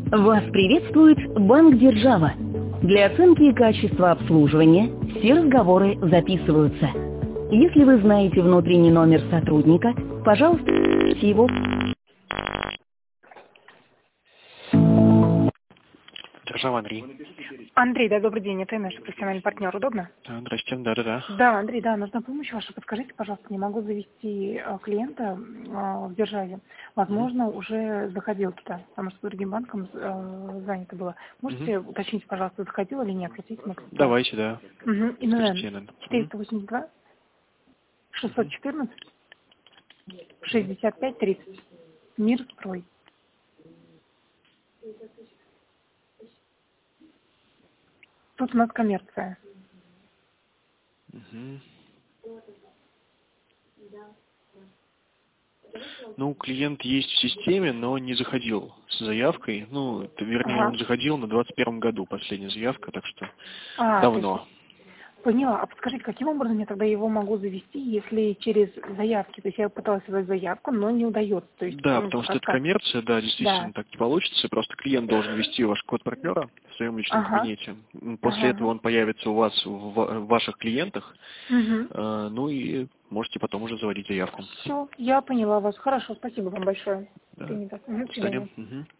Вас приветствует Банк Держава. Для оценки качества обслуживания все разговоры записываются. Если вы знаете внутренний номер сотрудника, пожалуйста, его... Держава, Андрей. Андрей, да, добрый день, это наш профессиональный партнер, удобно? Да, здрасте, да. Да, Андрей, да, нужна помощь ваша. Подскажите, пожалуйста, не могу завести клиента в державе. Возможно, уже заходил туда, потому что с другим банком занято было. Можете уточнить, пожалуйста, заходил или нет? Давайте, да. И номер 482 614 65 30. Мир строй. Тут у нас коммерция. Ну, клиент есть в системе, но не заходил с заявкой. Ну, вернее, он заходил на 21 году, последняя заявка, так что давно. Поняла. А подскажите, каким образом я тогда его могу завести, если через заявки? То есть я пыталась создать заявку, но не удается. То есть, да, потому что это коммерция, да, действительно так не получится. Просто клиент должен ввести ваш код партнера в своем личном кабинете. После этого он появится у вас в ваших клиентах. Ну и можете потом уже заводить заявку. Все, я поняла вас. Хорошо, спасибо вам большое. Да. До свидания.